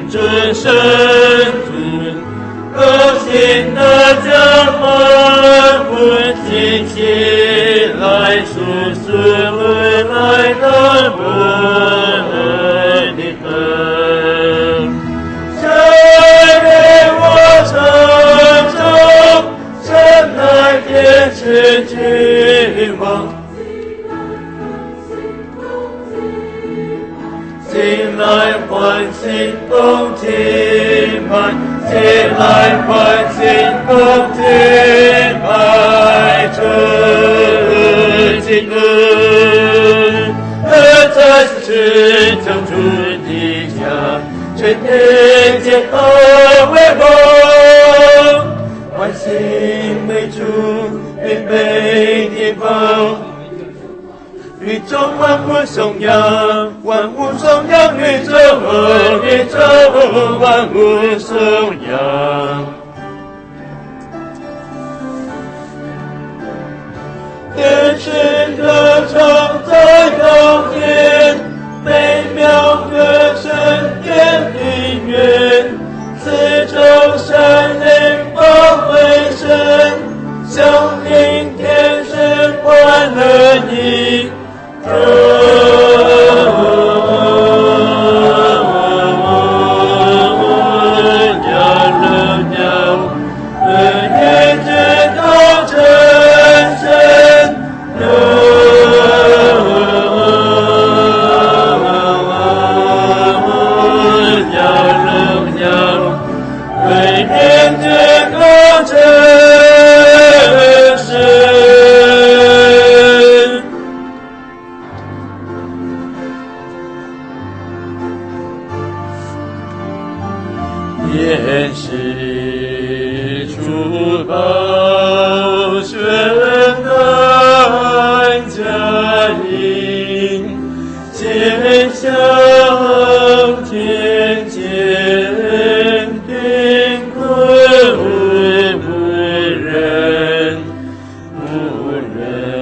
真神尊，高兴的将万物兴起来，数次回来的你们，谁给我成就，神来天是君王。进来欢欣共敬拜，进来欢欣共敬拜，这敬恩，在此将主的家，全天间而为荣，欢欣美主，预备地方。宇宙万物颂扬，万物颂扬，宇宙万物颂扬。天使歌唱在高天，美妙歌声遍平原，四周山林包围神，响应天神欢乐你。天使出宝轩来佳音，见向天间贫困无人，无人。